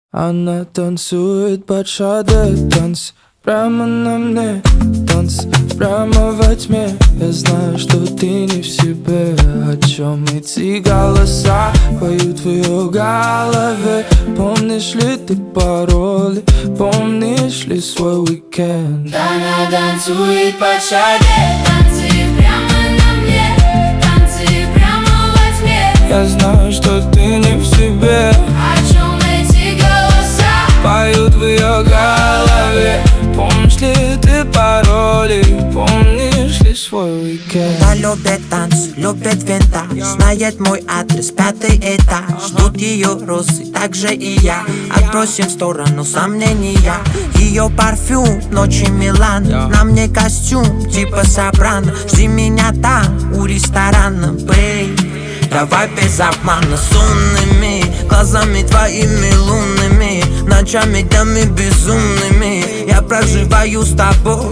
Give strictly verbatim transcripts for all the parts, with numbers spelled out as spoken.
Она танцует под шаде, танц прямо на мне, танц прямо во тьме. Я знаю, что ты не в себе. О чем эти голоса поют в ее голове? Помнишь ли ты пароли? Помнишь ли свой уикенд? Она танцует под шаде, танцы прямо на мне, танцы прямо во тьме. Я знаю, что ты не в себе. О чем эти голоса поют в ее голове? Помнишь ли ты пароли? Помнишь ли свой уикенд? Она любит танцы, любит винтаж, знает мой адрес, пятый этаж. Ждут ее розы, так же и я. Отбросим в сторону сомнения. Ее парфюм, ночи Милан. На мне костюм, типа Сопрано. Жди меня там, у ресторана, бэй. Давай без обмана, сонными глазами твоими лунными, ночами, днями безумными я проживаю с тобой,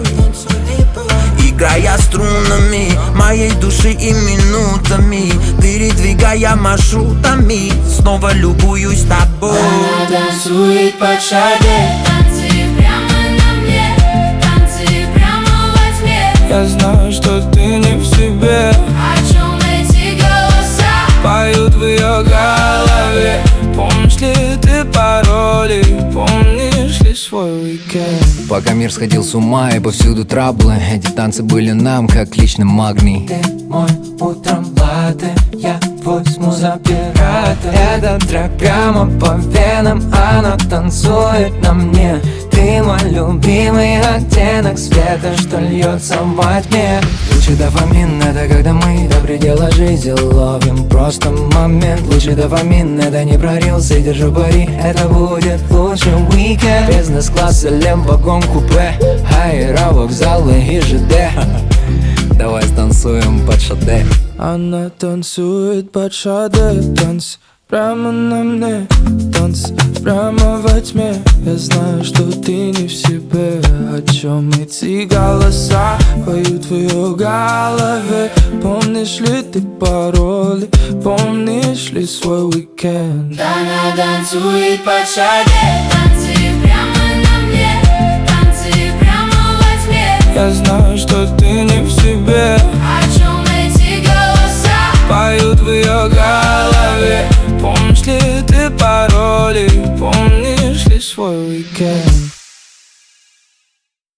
играя струнами моей души и минутами, передвигая маршрутами, снова любуюсь тобой. Она танцует под шаде, танцы прямо на мне, танцы прямо во тьме. Я знаю, что ты не в себе. О чем эти голоса поют в ее голове? Помнишь ли ты пароли? Помнишь ли свой уикенд? Пока мир сходил с ума и повсюду траблы, эти танцы были нам как личный магний. Ты мой утром латте, я твой смуз-оператор. Этот трек прямо по венам, она танцует на мне. Ты мой любимый оттенок света, что льется во тьме. Лучший дофамин — это когда мы до предела жизни ловим просто момент. Лучший дофамин — это не прорился, держу пари, это будет лучший уикенд. Бизнес-класс, лембогон, купе, аэровокзалы и ЖД. Давай станцуем под шаде. Она танцует под шаде, танц прямо на мне, танц прямо во тьме. Я знаю, что ты не в себе. О чем эти голоса поют в ее голове? Помнишь ли ты пароли? Помнишь ли свой уикенд? Она танцует под шаде, танцы прямо на мне, танцы прямо во тьме. Я знаю, что ты не